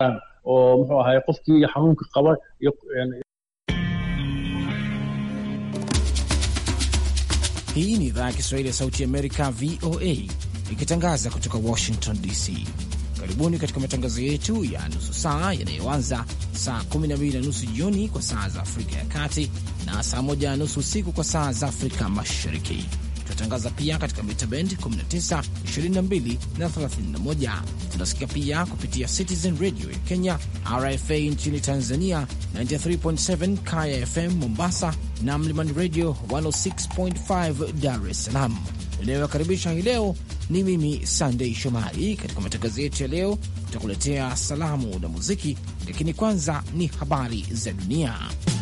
oo muxuu ahaay qofkii xanuunka qaba Hii ni idhaa ya Kiswahili ya Sauti ya Amerika, VOA, ikitangaza kutoka Washington DC. Karibuni katika matangazo yetu ya nusu saa yanayoanza saa 12:30 jioni kwa saa za Afrika ya Kati na saa 1:30 usiku kwa saa za Afrika Mashariki. Tunatangaza pia katika mita band 19, 22 na 31. Tunasikia pia kupitia Citizen Radio ya Kenya, RFA nchini Tanzania 93.7, Kaya FM Mombasa na Mlimani Radio 106.5 Dar es Salaam. Inayowakaribisha hii leo ni mimi Sunday Shomari. Katika matangazo yetu ya leo tutakuletea salamu na muziki, lakini kwanza ni habari za dunia.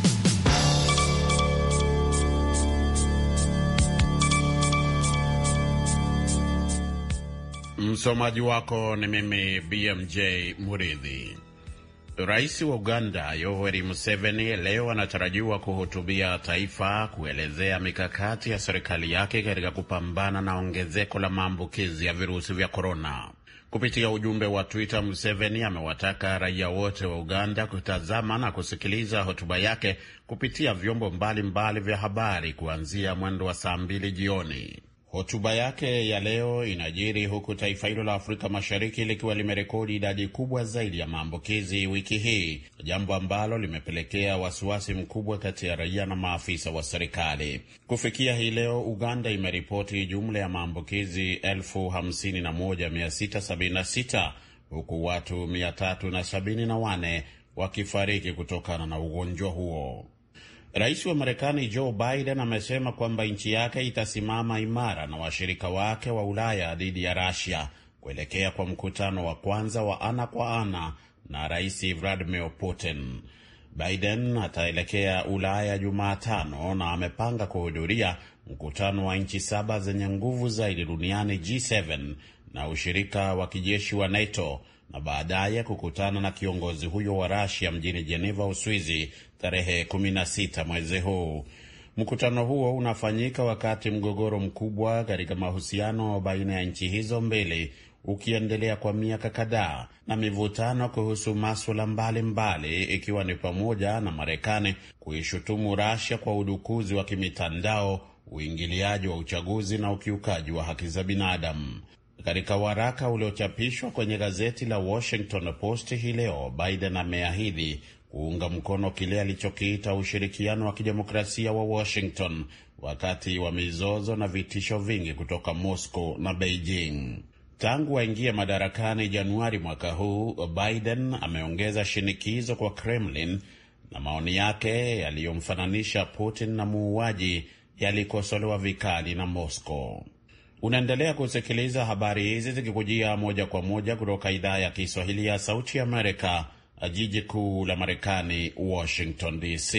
Msomaji wako ni mimi BMJ Muridhi. Rais wa Uganda Yoweri Museveni leo anatarajiwa kuhutubia taifa kuelezea mikakati ya serikali yake katika kupambana na ongezeko la maambukizi ya virusi vya korona. Kupitia ujumbe wa Twitter, Museveni amewataka raia wote wa Uganda kutazama na kusikiliza hotuba yake kupitia vyombo mbalimbali vya habari kuanzia mwendo wa saa 2 jioni. Hotuba yake ya leo inajiri huku taifa hilo la Afrika Mashariki likiwa limerekodi idadi kubwa zaidi ya maambukizi wiki hii, jambo ambalo limepelekea wasiwasi mkubwa kati ya raia na maafisa wa serikali. Kufikia hii leo, Uganda imeripoti jumla ya maambukizi 51,676 huku watu 374 wakifariki kutokana na ugonjwa huo. Rais wa Marekani Joe Biden amesema kwamba nchi yake itasimama imara na washirika wake wa Ulaya dhidi ya Russia kuelekea kwa mkutano wa kwanza wa ana kwa ana na Rais Vladimir Putin. Biden ataelekea Ulaya Jumatano na amepanga kuhudhuria mkutano wa nchi 7 zenye nguvu zaidi duniani G7 na ushirika wa kijeshi wa NATO, na baadaye kukutana na kiongozi huyo wa Russia mjini Geneva, Uswizi, tarehe 16 mwezi huu. Mkutano huo unafanyika wakati mgogoro mkubwa katika mahusiano baina ya nchi hizo mbili ukiendelea kwa miaka kadhaa, na mivutano kuhusu masuala mbalimbali ikiwa ni pamoja na Marekani kuishutumu Russia kwa udukuzi wa kimitandao, uingiliaji wa uchaguzi na ukiukaji wa haki za binadamu. Katika waraka uliochapishwa kwenye gazeti la Washington Post hii leo, Biden ameahidi kuunga mkono kile alichokiita ushirikiano wa kidemokrasia wa Washington wakati wa mizozo na vitisho vingi kutoka Moscow na Beijing. Tangu waingie madarakani Januari mwaka huu, Biden ameongeza shinikizo kwa Kremlin, na maoni yake yaliyomfananisha Putin na muuaji yalikosolewa vikali na Moscow. Unaendelea kusikiliza habari hizi zikikujia moja kwa moja kutoka idhaa ya Kiswahili ya Sauti ya Amerika, jiji kuu la Marekani, Washington DC.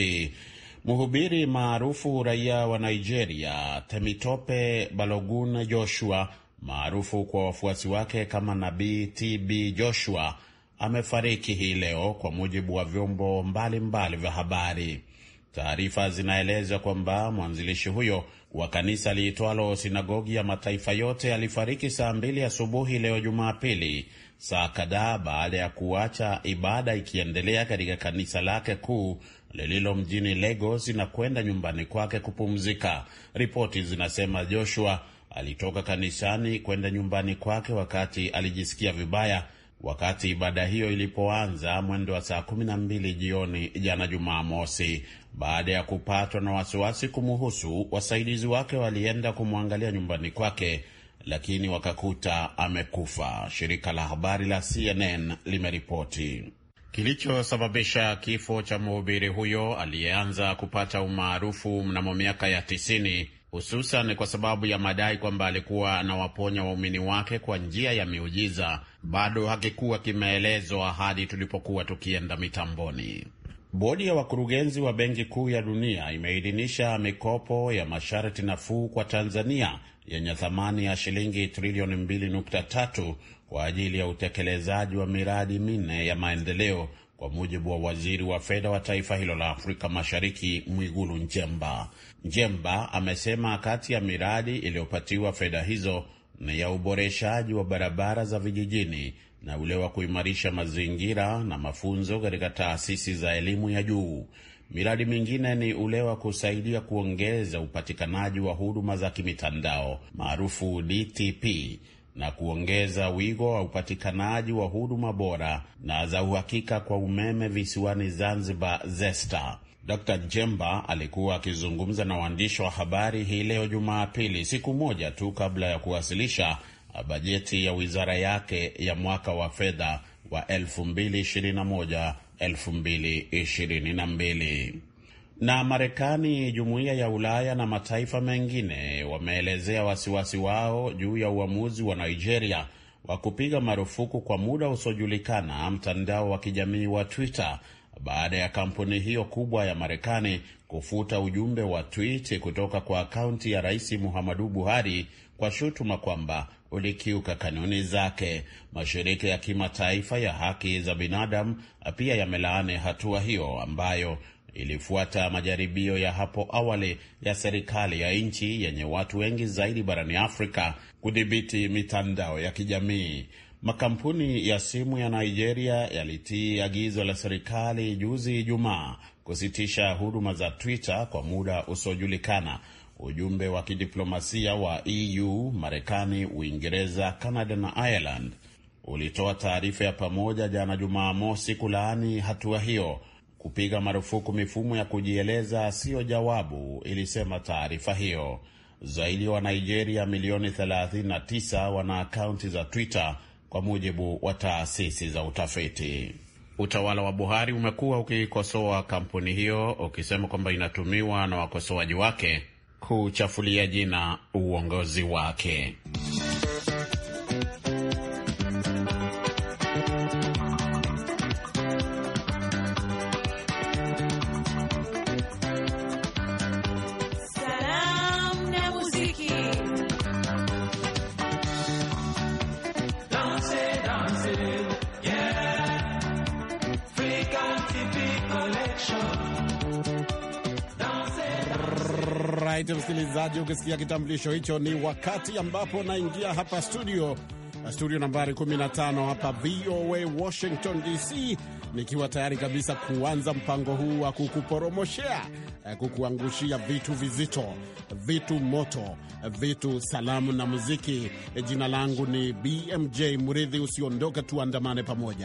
Mhubiri maarufu raia wa Nigeria Temitope Balogun Joshua, maarufu kwa wafuasi wake kama Nabii TB Joshua, amefariki hii leo kwa mujibu wa vyombo mbalimbali vya habari. Taarifa zinaeleza kwamba mwanzilishi huyo wa kanisa liitwalo Sinagogi ya Mataifa Yote alifariki saa 2 asubuhi leo Jumapili, saa kadhaa baada ya kuacha ibada ikiendelea katika kanisa lake kuu lililo mjini Lagos na kwenda nyumbani kwake kupumzika. Ripoti zinasema Joshua alitoka kanisani kwenda nyumbani kwake wakati alijisikia vibaya wakati ibada hiyo ilipoanza mwendo wa saa 12 jioni jana Jumamosi. Baada ya kupatwa na wasiwasi kumuhusu, wasaidizi wake walienda kumwangalia nyumbani kwake, lakini wakakuta amekufa, shirika la habari la CNN limeripoti. Kilichosababisha kifo cha mhubiri huyo aliyeanza kupata umaarufu mnamo miaka ya 90, hususan kwa sababu ya madai kwamba alikuwa anawaponya waumini wake kwa njia ya miujiza, bado hakikuwa kimeelezwa hadi tulipokuwa tukienda mitamboni. Bodi ya wakurugenzi wa Benki Kuu ya Dunia imeidhinisha mikopo ya masharti nafuu kwa Tanzania yenye thamani ya shilingi trilioni 2.3 kwa ajili ya utekelezaji wa miradi 4 ya maendeleo, kwa mujibu wa waziri wa fedha wa taifa hilo la Afrika Mashariki, Mwigulu Nchemba. Nchemba amesema kati ya miradi iliyopatiwa fedha hizo ni ya uboreshaji wa barabara za vijijini na ule wa kuimarisha mazingira na mafunzo katika taasisi za elimu ya juu. Miradi mingine ni ule wa kusaidia kuongeza upatikanaji wa huduma za kimitandao maarufu DTP na kuongeza wigo wa upatikanaji wa huduma bora na za uhakika kwa umeme visiwani Zanzibar ZESTA. Dr. Jemba alikuwa akizungumza na waandishi wa habari hii leo Jumapili, siku moja tu kabla ya kuwasilisha bajeti ya wizara yake ya mwaka wa fedha wa 2021-2022. Na Marekani, Jumuiya ya Ulaya na mataifa mengine wameelezea wasiwasi wao juu ya uamuzi wa Nigeria wa kupiga marufuku kwa muda usiojulikana mtandao wa kijamii wa Twitter baada ya kampuni hiyo kubwa ya Marekani kufuta ujumbe wa tweet kutoka kwa akaunti ya Rais Muhammadu Buhari kwa shutuma kwamba ulikiuka kanuni zake. Mashirika ya kimataifa ya haki za binadamu pia yamelaani hatua hiyo ambayo ilifuata majaribio ya hapo awali ya serikali ya nchi yenye watu wengi zaidi barani Afrika kudhibiti mitandao ya kijamii. Makampuni ya simu ya Nigeria yalitii agizo la serikali juzi Ijumaa kusitisha huduma za Twitter kwa muda usiojulikana. Ujumbe wa kidiplomasia wa EU, Marekani, Uingereza, Canada na Ireland ulitoa taarifa ya pamoja jana Jumamosi kulaani hatua hiyo. Kupiga marufuku mifumo ya kujieleza sio jawabu, ilisema taarifa hiyo. Zaidi wa Nigeria milioni 39 wana akaunti za Twitter kwa mujibu wa taasisi za utafiti. Utawala wa Buhari umekuwa ukikosoa kampuni hiyo ukisema kwamba inatumiwa na wakosoaji wake kuchafulia jina uongozi wake. Msikilizaji, ukisikia kitambulisho hicho ni wakati ambapo naingia hapa studio nambari 15 hapa VOA Washington DC, nikiwa tayari kabisa kuanza mpango huu wa kukuporomoshea, kukuangushia vitu vizito, vitu moto, vitu salamu na muziki. Jina langu ni BMJ Muridhi. Usiondoke, tuandamane pamoja.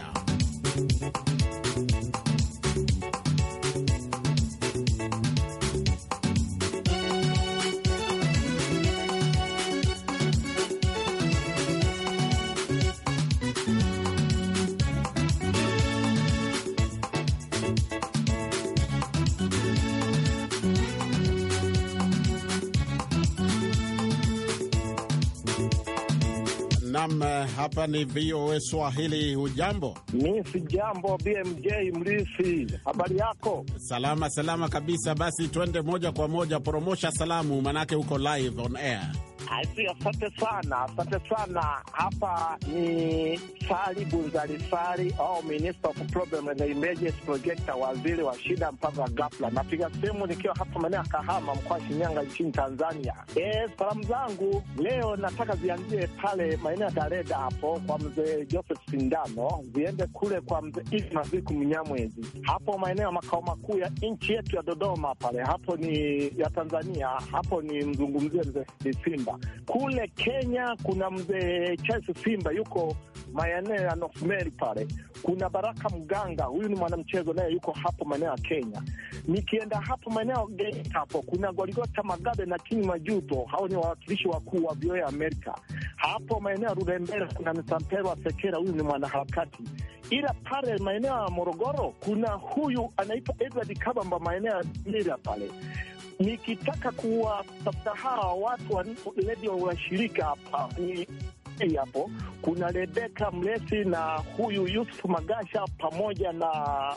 Hapa ni VOA Swahili. Hujambo? Mimi si jambo BMJ Mrisi. Habari yako? Salama kabisa. Basi twende moja kwa moja, promosha salamu manake uko live on air. Asante sana. Hapa ni Sali Bunzali Sali au Minister of Problem and Emergency Project, waziri wa shida mpango wa ghafla. Napiga simu nikiwa hapa maeneo ya Kahama, mkoa wa Shinyanga, nchini Tanzania. Salamu zangu leo nataka zianzie pale maeneo ya Dareda hapo kwa mzee Joseph Sindano, ziende kule kwa mzee Maziku Mnyamwezi, hapo maeneo ya makao makuu ya nchi yetu ya Dodoma pale, hapo ni ya Tanzania, hapo ni mzungumzie mzee Simba. Kule Kenya kuna mzee Charles Simba yuko maeneo ya North Mary pale. Kuna Baraka Mganga, huyu ni mwanamchezo naye yuko hapo maeneo ya Kenya. Nikienda hapo maeneo hapo kuna Goligota Magabe na Kini Majuto, hao ni wawakilishi wakuu wa VOA Amerika. Hapo maeneo ya Rurembera kuna Msampero Sekera, huyu ni mwanaharakati. Ila pale maeneo ya Morogoro kuna huyu anaitwa Edward Kabamba maeneo ya Mira pale. Nikitaka kuwatafuta hawa watu wa redio wa shirika hapa ni hapo kuna Rebeka Mlesi na huyu Yusuf Magasha pamoja na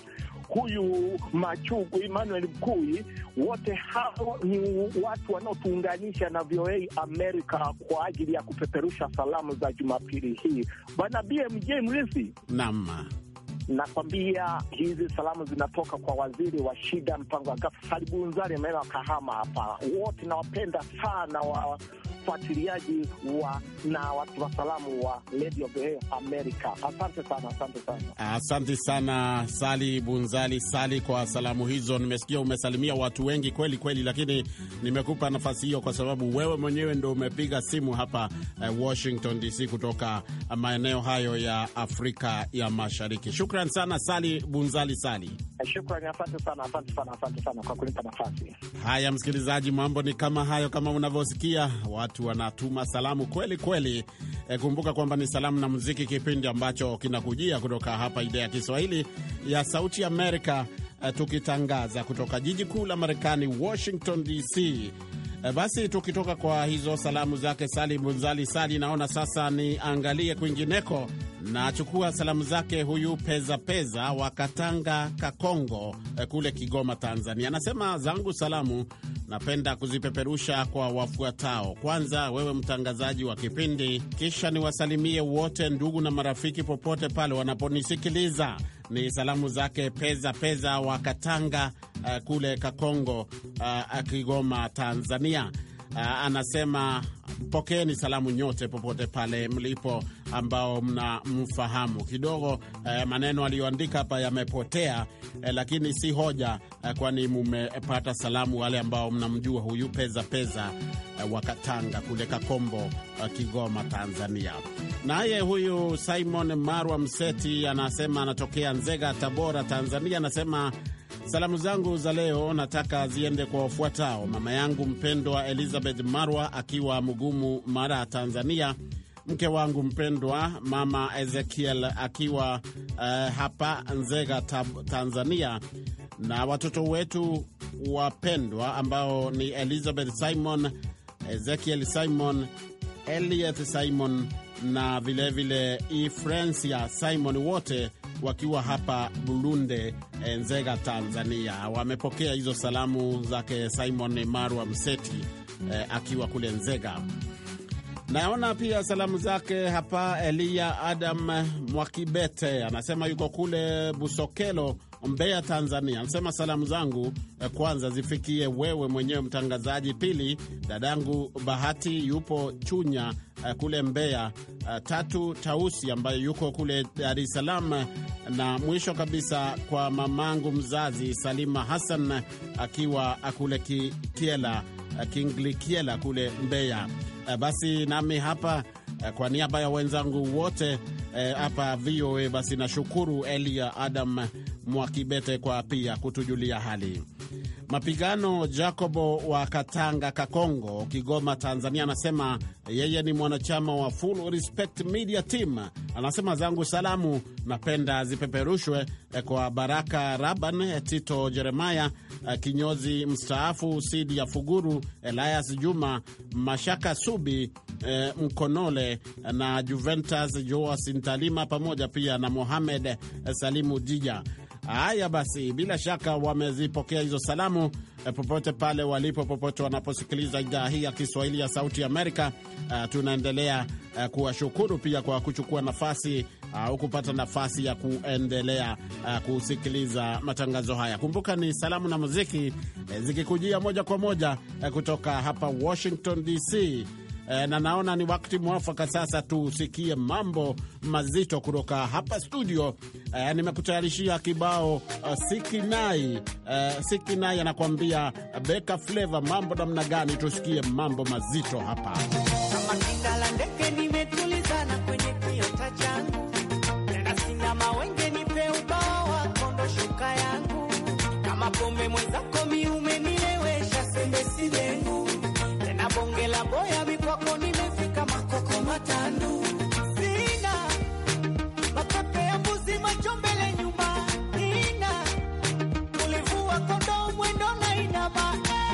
huyu Machugu Emmanuel Mkui. Wote hao ni watu wanaotuunganisha na VOA America kwa ajili ya kupeperusha salamu za Jumapili hii. Bwana BMJ Mrisi. Naam. Nakwambia hizi salamu zinatoka kwa waziri wa shida mpango wa ghafla Sali Bunzali maeneo ya Kahama hapa. Wote nawapenda sana wafuatiliaji na watu wa salamu wa Radio America. Asante sana, asante sana. Asante sana Sali Bunzali Sali kwa salamu hizo. Nimesikia umesalimia watu wengi kweli kweli, lakini nimekupa nafasi hiyo kwa sababu wewe mwenyewe ndio umepiga simu hapa Washington DC kutoka maeneo hayo ya Afrika ya Mashariki. Shukran sana Sali Bunzali Sali. Shukrani, asante sana kwa kunipa nafasi. Haya msikilizaji, mambo ni kama hayo, kama unavyosikia watu wanatuma salamu kweli kweli. Kumbuka kwamba ni salamu na muziki, kipindi ambacho kinakujia kutoka hapa idhaa ya Kiswahili ya Sauti Amerika, tukitangaza kutoka jiji kuu la Marekani, Washington DC. Basi tukitoka kwa hizo salamu zake Sali Bunzali Sali, naona sasa niangalie kwingineko. Nachukua salamu zake huyu Peza Peza wa Katanga Kakongo kule Kigoma, Tanzania. Anasema zangu salamu napenda kuzipeperusha kwa wafuatao. Kwanza wewe mtangazaji wa kipindi, kisha niwasalimie wote ndugu na marafiki popote pale wanaponisikiliza. Ni salamu zake Peza Peza wa Katanga kule Kakongo, Kigoma, Tanzania. Anasema pokeeni salamu nyote popote pale mlipo ambao mnamfahamu. Kidogo maneno aliyoandika hapa yamepotea, lakini si hoja, kwani mmepata salamu wale ambao mnamjua huyu Peza Peza wa Katanga kule Kakombo, Kigoma, Tanzania. Naye huyu Simon Marwa Mseti anasema anatokea Nzega, Tabora, Tanzania. Anasema salamu zangu za leo nataka ziende kwa wafuatao: mama yangu mpendwa Elizabeth Marwa akiwa Mugumu, Mara, Tanzania; mke wangu mpendwa mama Ezekiel akiwa hapa Nzega, Tanzania; na watoto wetu wapendwa ambao ni Elizabeth Simon, Ezekiel Simon, Elliot Simon na vilevile Ifrensia Simon, wote wakiwa hapa Bulunde, Nzega, Tanzania. Wamepokea hizo salamu zake Simon Marwa Mseti akiwa kule Nzega. Naona pia salamu zake hapa Elia Adam Mwakibete, anasema yuko kule Busokelo, Mbeya, Tanzania. Anasema salamu zangu kwanza zifikie wewe mwenyewe mtangazaji, pili dadangu Bahati yupo Chunya kule Mbeya, tatu Tausi ambaye yuko kule Dar es Salaam, na mwisho kabisa kwa mamangu mzazi Salima Hassan akiwa kule Kinglikiela kule Mbeya. Basi nami hapa kwa niaba ya wenzangu wote hapa VOA, basi nashukuru Elia Adam Mwakibete kwa pia kutujulia hali. Mapigano Jacobo wa Katanga Kakongo, Kigoma, Tanzania, anasema yeye ni mwanachama wa Full Respect Media Team. Anasema zangu salamu napenda zipeperushwe kwa Baraka Raban, Tito Jeremiah kinyozi mstaafu, Sidi ya Fuguru, Elias Juma, Mashaka Subi, Mkonole na Juventus Joas Ntalima, pamoja pia na Mohamed Salimu Dija. Haya basi, bila shaka wamezipokea hizo salamu popote pale walipo, popote wanaposikiliza idhaa hii ya Kiswahili ya Sauti Amerika. Tunaendelea kuwashukuru pia kwa kuchukua nafasi au kupata nafasi ya kuendelea kusikiliza matangazo haya. Kumbuka ni salamu na muziki zikikujia moja kwa moja kutoka hapa Washington DC. Na naona ni wakati mwafaka sasa tusikie mambo mazito kutoka hapa studio. Nimekutayarishia kibao Sikinai. Sikinai anakuambia Beka Flavor. Mambo namna gani? Tusikie mambo mazito hapa. Kama kingala ndeke nimetulizana kwenye kiota changu, tena sina mawenge nipe ubawa kondo shuka yangu, kama pombe mwenzako miume nilewesha sembe sidengu, tena bonge la boya mikwako nimefika makoko matandu, sina makape ya mbuzi macho mbele nyuma, ina ulivua kondo mwendo na inama,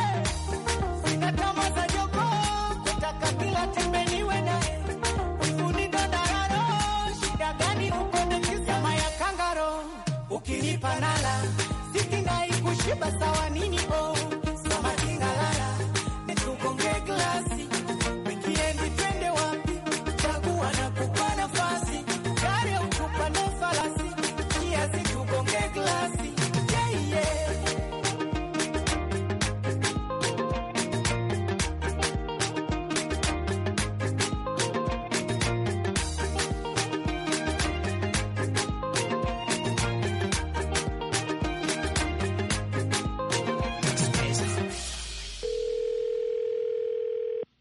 sina tama za jogo kutaka kila tembe niwe nae, unido nararo shida gani uko nekizama ya kangaro, ukinipa nala sikinai kushiba sawa nini oh, sama kingalala netukonge glasi wikiendi twende wapi, chagua na kupa nafasi, gari ukupa no falasi, kiasi tukonge glasi yeah, yeah.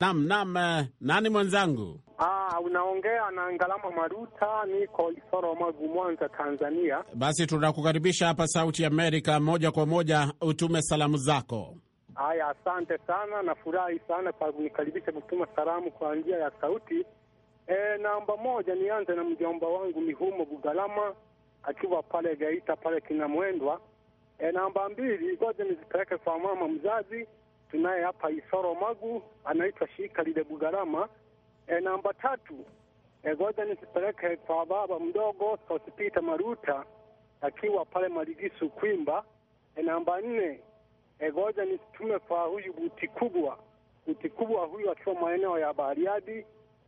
Naam, nani mwenzangu? Unaongea na Ngalama Maruta, niko Isoro Magu, Mwanza, Tanzania. Basi tunakukaribisha hapa Sauti Amerika, moja kwa moja utume salamu zako. Haya, asante sana, nafurahi sana kwa kunikaribisha kutuma salamu kwa njia ya sauti. Namba moja, nianze na mjomba wangu Mihumo Bugalama akiwa pale Geita pale Kinamwendwa. Namba mbili, ngoja nizipeleke kwa mama mzazi tunaye hapa Isoro Magu, anaitwa Shikalide Bugalama. Namba tatu, ngoja nizipeleke kwa baba mdogo Sosipita Maruta akiwa pale Maligisu Kwimba. Namba nne, ngoja nitume kwa huyu Buti kubwa huyu akiwa maeneo ya Bariadi.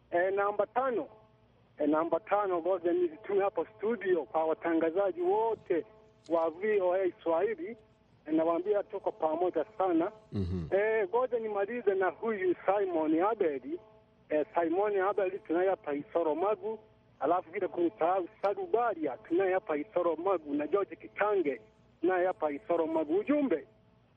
Namba tano, ngoja nitume hapo studio kwa watangazaji wote wa VOA Swahili, nawaambia tuko pamoja sana. Ngoja nimalize na huyu Simon Abeli. Simon Abeli tunaye hapa Isoro Magu, alafu vile kumsahau Salubaria tunaye hapa Isoro Magu, na George Kitange tunaye hapa Isoro Magu. Ujumbe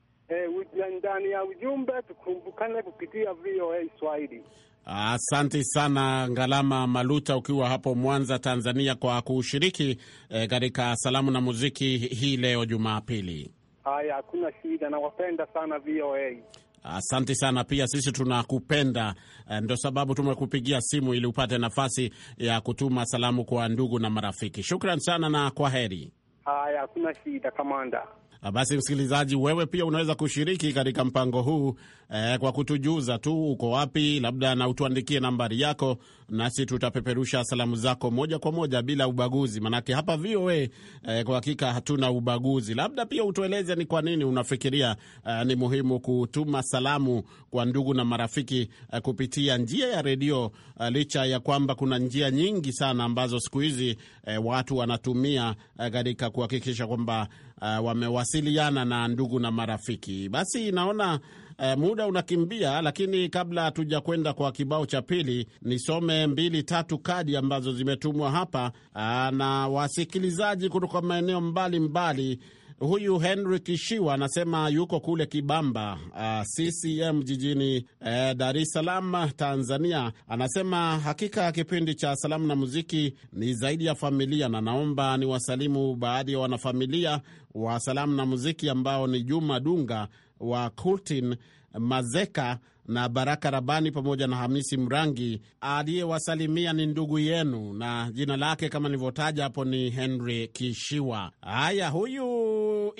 ndani ya ujumbe tukumbukane kupitia VOA Swahili. Asante sana Ngalama Maluta ukiwa hapo Mwanza, Tanzania, kwa kushiriki katika salamu na muziki hii leo Jumapili. Haya, hakuna shida, nawapenda sana VOA. Asante sana, pia sisi tunakupenda, ndio sababu tumekupigia simu ili upate nafasi ya kutuma salamu kwa ndugu na marafiki. Shukran sana na kwa heri. Haya, hakuna shida kamanda. Basi msikilizaji, wewe pia unaweza kushiriki katika mpango huu kwa kutujuza tu uko wapi, labda na utuandikie nambari yako, nasi tutapeperusha salamu zako moja kwa moja bila ubaguzi. Manake hapa VOA kwa hakika hatuna ubaguzi. Labda pia utueleze ni kwa nini unafikiria ni muhimu kutuma salamu kwa ndugu na marafiki kupitia njia ya redio, licha ya kwamba kuna njia nyingi sana ambazo siku hizi watu wanatumia katika kuhakikisha kwamba wamewasiliana na ndugu na marafiki. Basi naona muda unakimbia, lakini kabla hatuja kwenda kwa kibao cha pili, nisome 2-3 kadi ambazo zimetumwa hapa na wasikilizaji kutoka maeneo mbalimbali. Huyu Henry Kishiwa anasema yuko kule Kibamba CCM jijini Dar es Salaam, Tanzania. Anasema hakika kipindi cha salamu na muziki ni zaidi ya familia, na naomba ni wasalimu baadhi ya wanafamilia wa salamu na muziki ambao ni Juma Dunga wa Kultin Mazeka na Baraka Rabani pamoja na Hamisi Mrangi. Aliyewasalimia ni ndugu yenu, na jina lake kama nilivyotaja hapo ni Henry Kishiwa. Haya, huyu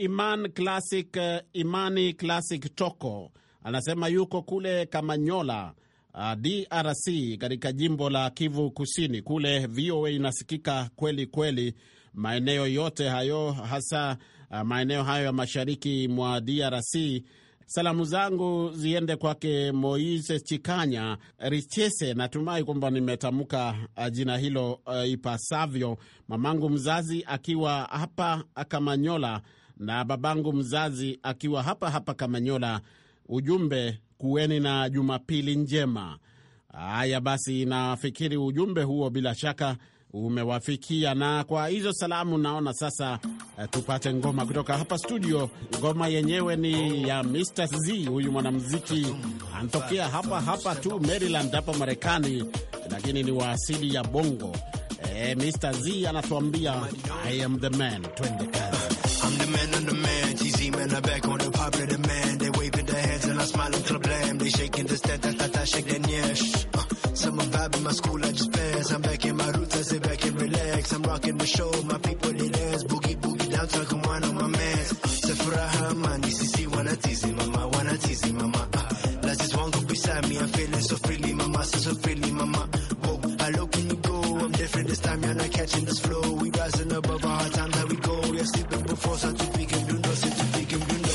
Imani Classic Toko anasema yuko kule Kamanyola, DRC, katika jimbo la Kivu Kusini. Kule VOA inasikika kweli kweli maeneo yote hayo, hasa maeneo hayo ya mashariki mwa DRC. Salamu zangu ziende kwake Moise Chikanya Richese, natumai kwamba nimetamka jina hilo ipasavyo. Mamangu mzazi akiwa hapa Kamanyola na babangu mzazi akiwa hapa Kamanyola. Ujumbe, kuweni na Jumapili njema. Haya basi, nafikiri ujumbe huo bila shaka umewafikia, na kwa hizo salamu naona sasa tupate ngoma kutoka hapa studio. Ngoma yenyewe ni ya Mr. Z. Huyu mwanamuziki anatokea hapa tu Maryland hapa Marekani, lakini ni wa asili ya Bongo. Mr. Z anatuambia I am the man. Twende kazi. I'm the man on the man, TZ man, I'm back on the popular man. They waving their hands and I smile and club them. They shaking the stand, I shake their nyash. Summer vibe in my school, I just pass. I'm back in my roots, I sit back and relax. I'm rocking the show, my people they dance. Boogie, boogie down, so I can wine on my mans. Sefuraha man, DCC, wanna tease mama. Last just one go beside me, I'm feeling so freely, mama, so freely, mama. Whoa, how low can you go? I'm different this time, you're not catching this flow. We rising above our hard times, how we go. We're sleeping before, so to big and blue, no, so to big and blue, no.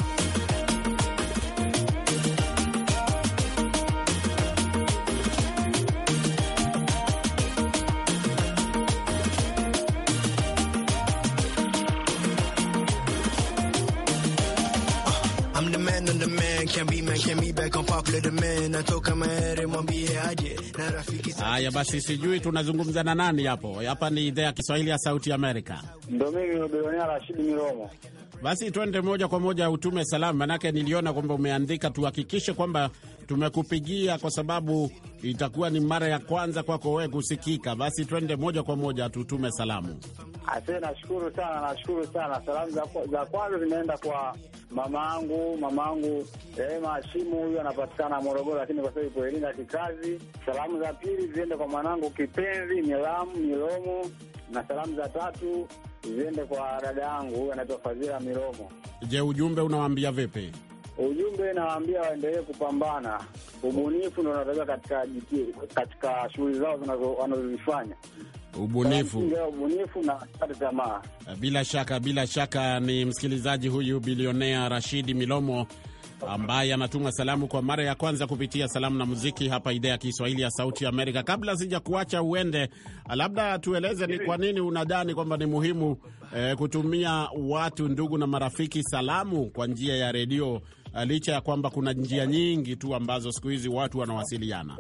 Haya basi, sijui tunazungumza na nani hapo. Hapa ni idhaa ya Kiswahili ya Sauti Amerika. Ndio mimi Bilionea Rashid Miromo. Basi twende moja kwa moja utume salamu, manake niliona kwamba umeandika tuhakikishe kwamba tumekupigia kwa sababu itakuwa ni mara ya kwanza kwako wewe kusikika. Basi twende moja kwa moja tutume salamu. Asante, nashukuru sana. Salamu za kwanza zinaenda kwa mamangu Rehema Hashimu, huyu anapatikana Morogoro lakini kwa sasa yuko Iringa kikazi. Salamu za pili ziende kwa mwanangu kipenzi Milomo, na salamu za tatu ziende kwa dada yangu, huyu anaitwa Fadhila Milomo. Je, ujumbe unawaambia vipi? Ujumbe nawaambia waendelee kupambana. Ubunifu ndio unataka katika shughuli zao wanazozifanya. Ubunifu na kata tamaa. Bila shaka ni msikilizaji huyu bilionea Rashidi Milomo ambaye anatuma salamu kwa mara ya kwanza kupitia Salamu na Muziki hapa idhaa ya Kiswahili ya Sauti ya Amerika. Kabla sija kuacha uende, labda tueleze ni kwa nini unadhani kwamba ni muhimu kutumia watu, ndugu na marafiki salamu kwa njia ya redio, licha ya kwamba kuna njia nyingi tu ambazo siku hizi watu wanawasiliana.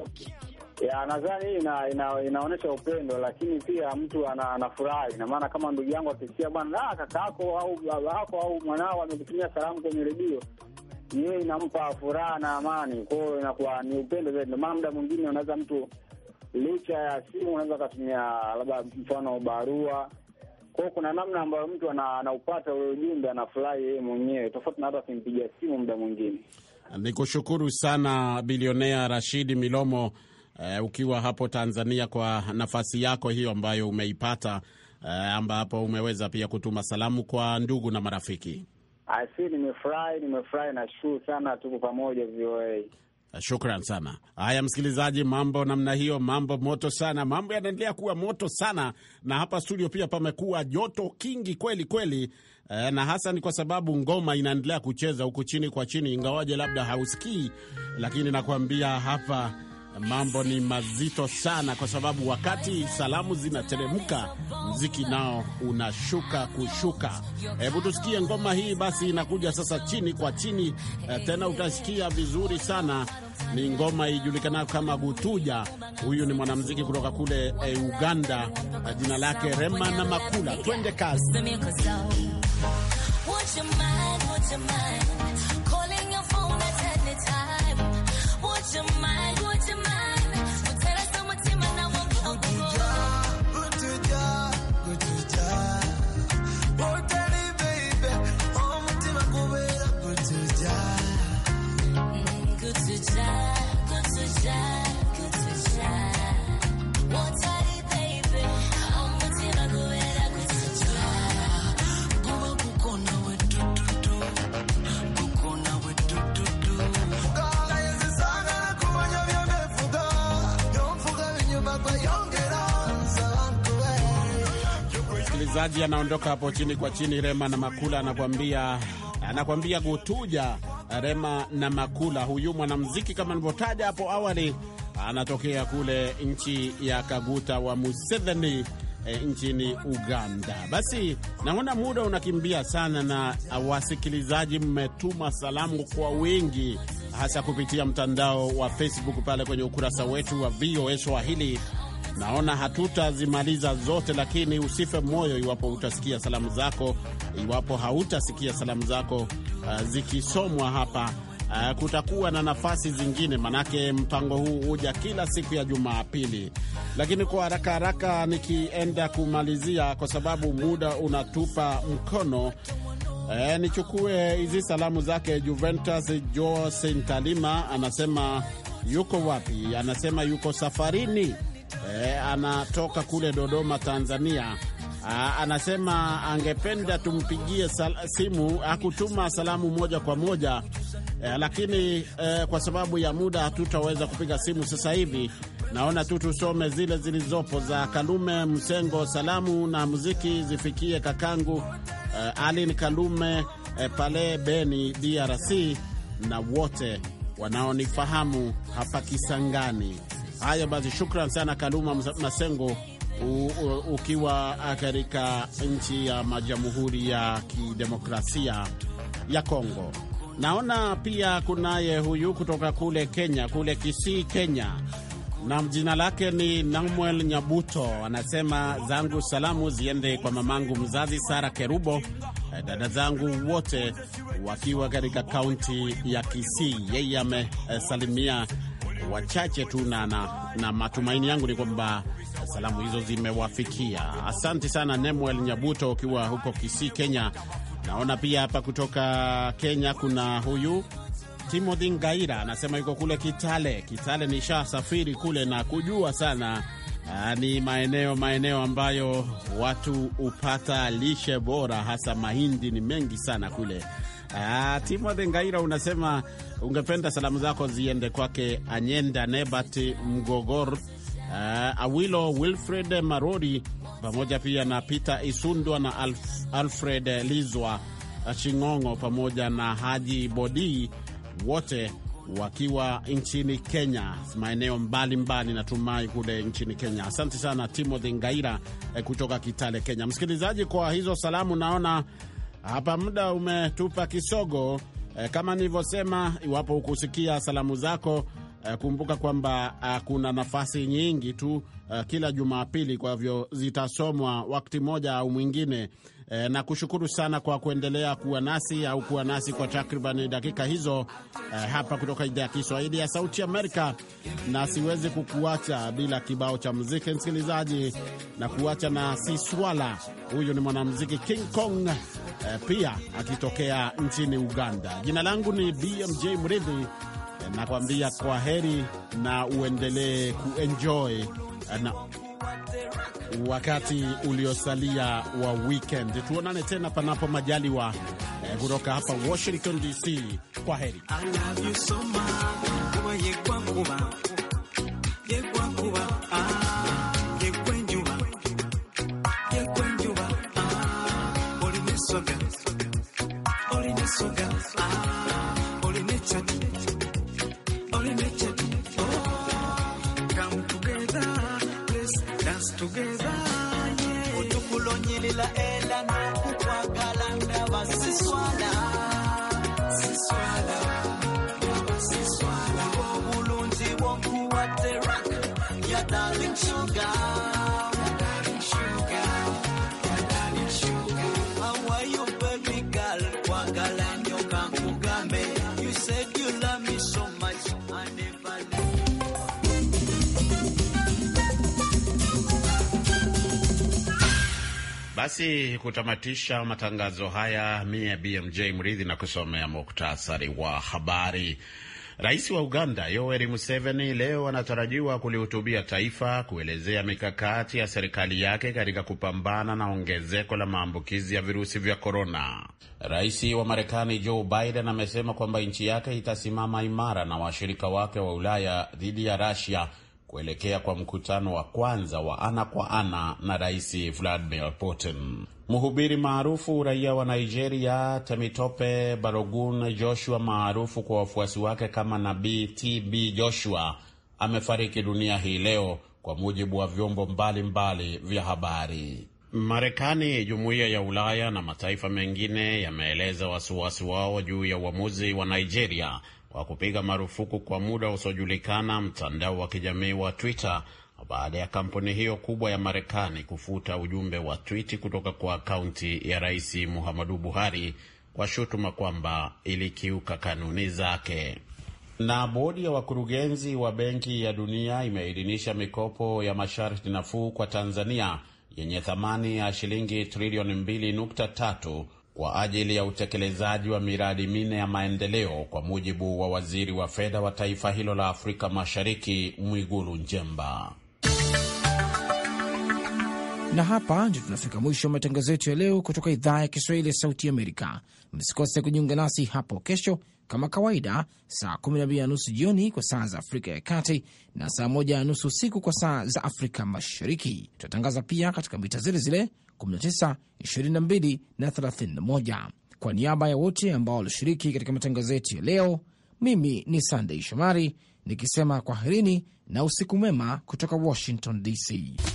Nadhani inaonyesha upendo, lakini pia mtu anafurahi. Na maana kama ndugu yangu akisikia bwana kaka yako au baba yako au mwanao amekutumia salamu kwenye redio, yeye inampa furaha na amani. Kwa hiyo inakuwa ni upendo zaidi. Na maana muda mwingine unaweza mtu licha ya simu unaweza kutumia labda mfano barua. Kwa hiyo kuna namna ambayo mtu anaupata ule ujumbe, anafurahi yeye mwenyewe, tofauti na hata akimpigia simu muda mwingine. Nikushukuru sana bilionea Rashidi Milomo, ukiwa hapo Tanzania, kwa nafasi yako hiyo ambayo umeipata, ambapo umeweza pia kutuma salamu kwa ndugu na marafiki. Nimefurahi na shukuru sana, tuko pamoja VOA. Shukran sana. Haya msikilizaji, mambo namna hiyo, mambo moto sana, mambo yanaendelea kuwa moto sana, na hapa studio pia pamekuwa joto kingi kweli kweli, na hasa ni kwa sababu ngoma inaendelea kucheza huku chini kwa chini, ingawaje labda hausikii, lakini nakwambia hapa mambo ni mazito sana, kwa sababu wakati salamu zinateremka, muziki nao unashuka kushuka. Hebu tusikie ngoma hii basi, inakuja sasa chini kwa chini, tena utasikia vizuri sana. Ni ngoma ijulikanayo kama Gutuja. Huyu ni mwanamuziki kutoka kule Uganda, jina lake Rema na Makula. Twende kazi. Msikilizaji anaondoka hapo chini kwa chini. Rema na Makula anakuambia Gutuja. Rema na Makula, huyu mwanamuziki kama nilivyotaja hapo awali, anatokea kule nchi ya Kaguta wa Museveni, nchini Uganda. Basi naona muda unakimbia sana, na wasikilizaji mmetuma salamu kwa wingi, hasa kupitia mtandao wa Facebook pale kwenye ukurasa wetu wa VOA Swahili. Naona hatutazimaliza zote, lakini usife moyo iwapo utasikia salamu zako. Iwapo hautasikia salamu zako zikisomwa hapa, kutakuwa na nafasi zingine, manake mpango huu huja kila siku ya Jumapili. Lakini kwa haraka nikienda kumalizia, kwa sababu muda unatupa mkono, nichukue hizi salamu zake. Juventus Jose Ntalima anasema yuko wapi? Anasema yuko safarini. Anatoka kule Dodoma, Tanzania. Anasema angependa tumpigie simu, akutuma salamu moja kwa moja, lakini kwa sababu ya muda hatutaweza kupiga simu sasa hivi. Naona tu tusome zile zilizopo za Kalume Msengo. Salamu na muziki zifikie kakangu Alin Kalume pale Beni, DRC, na wote wanaonifahamu hapa Kisangani. Haya basi, shukran sana Kaluma Masengo, ukiwa katika nchi ya Jamhuri ya Kidemokrasia ya Kongo. Naona pia kunaye huyu kutoka kule Kenya, kule Kisii, Kenya, na jina lake ni Namuel Nyabuto. Anasema zangu salamu ziende kwa mamangu mzazi Sara Kerubo, dada zangu wote wakiwa katika kaunti ya Kisii. Yeye amesalimia wachache tu na matumaini yangu ni kwamba salamu hizo zimewafikia. Asante sana Nemuel Nyabuto ukiwa huko Kisii, Kenya. Naona pia hapa kutoka Kenya kuna huyu Timothy Ngaira, anasema yuko kule Kitale. Kitale nishasafiri kule na kujua sana. Ni maeneo ambayo watu upata lishe bora, hasa mahindi ni mengi sana kule. Timothy Ngaira unasema ungependa salamu zako ziende kwake Anyenda Nebat Mgogor, Awilo Wilfred Marori, pamoja pia na Peter Isundwa na Alfred Lizwa Chingongo, pamoja na Haji Bodi, wote wakiwa nchini Kenya, maeneo mbalimbali natumai kule nchini Kenya. Asante sana Timothy Ngaira kutoka Kitale, Kenya. Msikilizaji, kwa hizo salamu naona hapa muda umetupa kisogo. Kama nilivyosema, iwapo ukusikia salamu zako, kumbuka kwamba kuna nafasi nyingi tu kila Jumapili, kwa hivyo zitasomwa wakati moja au mwingine. Na kushukuru sana kwa kuendelea kuwa nasi kwa takriban dakika hizo hapa kutoka idhaa ya Kiswahili ya Sauti Amerika, na siwezi kukuacha bila kibao cha muziki msikilizaji, na kuacha na Siswala. Huyu ni mwanamuziki King Kong, pia akitokea nchini Uganda. Jina langu ni BMJ Mridhi, nakwambia kwa heri na uendelee kuenjoy na wakati uliosalia wa weekend. Tuonane tena panapo majaliwa kutoka hapa Washington DC. Kwa heri. Basi kutamatisha matangazo haya, mie BMJ Mridhi na kusomea muktasari wa habari. Rais wa Uganda Yoweri Museveni leo anatarajiwa kulihutubia taifa kuelezea mikakati ya serikali yake katika kupambana na ongezeko la maambukizi ya virusi vya korona. Rais wa Marekani Joe Biden amesema kwamba nchi yake itasimama imara na washirika wake wa Ulaya dhidi ya Russia kuelekea kwa mkutano wa kwanza wa ana kwa ana na Rais Vladimir Putin. Mhubiri maarufu raia wa Nigeria Temitope Balogun Joshua, maarufu kwa wafuasi wake kama Nabii TB Joshua, amefariki dunia hii leo, kwa mujibu wa vyombo mbalimbali vya habari. Marekani, Jumuiya ya Ulaya na mataifa mengine yameeleza wasiwasi wao juu ya uamuzi wa Nigeria wa kupiga marufuku kwa muda usiojulikana mtandao wa kijamii wa Twitter baada ya kampuni hiyo kubwa ya Marekani kufuta ujumbe wa tweet kutoka kwa akaunti ya Rais Muhammadu Buhari kwa shutuma kwamba ilikiuka kanuni zake. Na bodi ya wakurugenzi wa Benki ya Dunia imeidhinisha mikopo ya masharti nafuu kwa Tanzania yenye thamani ya shilingi trilioni 2.3 kwa ajili ya utekelezaji wa miradi minne ya maendeleo, kwa mujibu wa waziri wa fedha wa taifa hilo la Afrika Mashariki Mwigulu Nchemba. Na hapa ndio tunafika mwisho wa matangazo yetu ya leo kutoka idhaa ya Kiswahili ya Sauti Amerika. Msikose kujiunga nasi hapo kesho kama kawaida, saa 12:30 jioni kwa saa za Afrika ya Kati na saa 1:30 usiku kwa saa za Afrika Mashariki. Tutatangaza pia katika mita zile zile 19, 22 na 31. Kwa niaba ya wote ambao walishiriki katika matangazo yetu ya leo, mimi ni Sunday Shomari nikisema kwaherini na usiku mwema kutoka Washington DC.